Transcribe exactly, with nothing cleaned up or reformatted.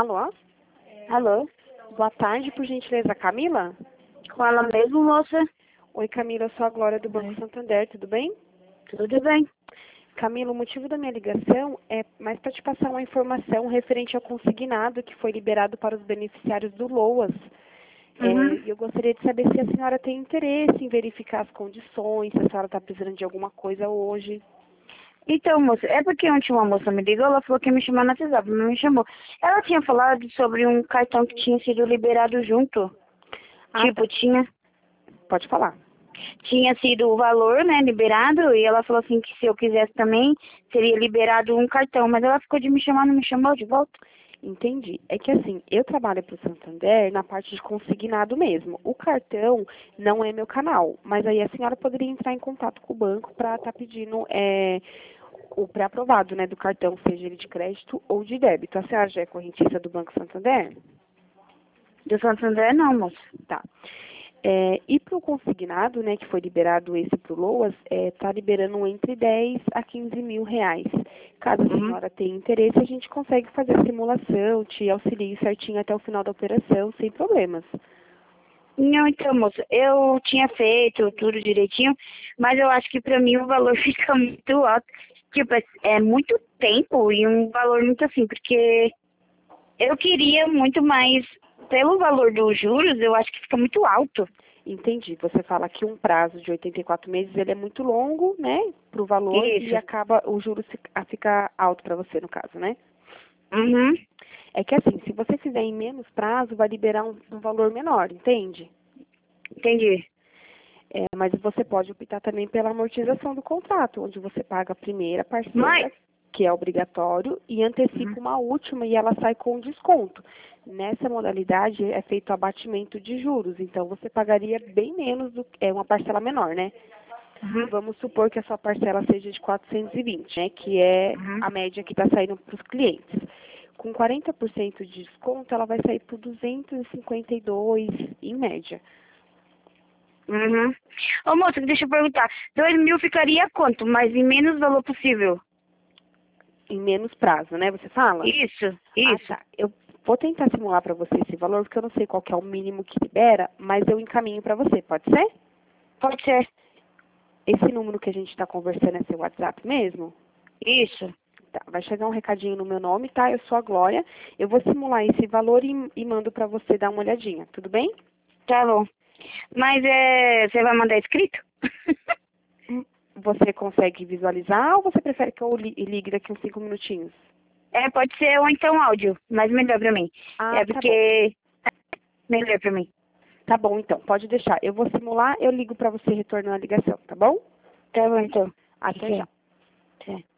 Alô? Alô? Boa tarde, por gentileza, Camila? Com ela mesmo, moça? Oi, Camila, eu sou a Glória do Banco Oi. Santander, tudo bem? Tudo bem? Camila, o motivo da minha ligação é mais para te passar uma informação referente ao consignado que foi liberado para os beneficiários do LOAS. É, Uhum. e eu gostaria de saber se a senhora tem interesse em verificar as condições, se a senhora está precisando de alguma coisa hoje. Então, moça, é porque ontem uma moça me ligou, ela falou que ia me chamar no WhatsApp, não me chamou. Ela tinha falado sobre um cartão que tinha sido liberado junto. Ah, Tipo, tá. tinha, Pode falar. tinha sido o valor, né, liberado, e ela falou assim que se eu quisesse também, seria liberado um cartão. Mas ela ficou de me chamar, não me chamou de volta. Entendi. É que assim, eu trabalho para o Santander na parte de consignado mesmo. O cartão não é meu canal, mas aí a senhora poderia entrar em contato com o banco para estar pedindo é, o pré-aprovado, né, do cartão, seja ele de crédito ou de débito. A senhora já é correntista do Banco Santander? Do Santander, não, moça. Tá. É, e para o consignado, né, que foi liberado esse para o LOAS, está liberando entre dez a quinze mil reais. Caso a Uhum. senhora tenha interesse, a gente consegue fazer a simulação, te auxilio certinho até o final da operação, sem problemas. Não, então, moça, eu tinha feito tudo direitinho, mas eu acho que pra mim o valor fica muito alto. Tipo, é, é muito tempo e um valor muito assim, porque eu queria muito mais, pelo valor dos juros, eu acho que fica muito alto. Entendi. Você fala que um prazo de oitenta e quatro meses ele é muito longo, né, para o valor e Isso. acaba o juros fi- a ficar alto para você, no caso, né? Uhum. É que assim, se você fizer em menos prazo, vai liberar um, um valor menor, entende? Entendi. É, mas você pode optar também pela amortização do contrato, onde você paga a primeira Mãe. parcela, que é obrigatório, e Uhum. antecipa uma última e ela sai com desconto. Nessa modalidade é feito o abatimento de juros, então você pagaria bem menos, do, é uma parcela menor, né? Uhum. Vamos supor que a sua parcela seja de quatrocentos e vinte, né? Que é Uhum. a média que está saindo para os clientes. Com quarenta por cento de desconto, ela vai sair por duzentos e cinquenta e dois em média. Uhum. Ô, moça, deixa eu perguntar. Dois mil ficaria quanto? Mas em menos valor possível. Em menos prazo, né? Você fala? Isso, Ah, isso. tá. Eu vou tentar simular para você esse valor, porque eu não sei qual que é o mínimo que libera, mas eu encaminho para você, pode ser? Pode ser. Esse número que a gente está conversando é seu WhatsApp mesmo? Isso. Tá. Vai chegar um recadinho no meu nome, tá? Eu sou a Glória. Eu vou simular esse valor e, e mando para você dar uma olhadinha, tudo bem? Tá bom. Mas é, você vai mandar escrito? Hum, Você consegue visualizar ou você prefere que eu li- ligue daqui uns cinco minutinhos? É, pode ser ou então áudio, mas melhor pra mim. Ah, É tá bom. porque melhor pra mim. Tá bom, então. Pode deixar. Eu vou simular, eu ligo para você retornar a ligação, tá bom? Tá bom, então. Até já. Até.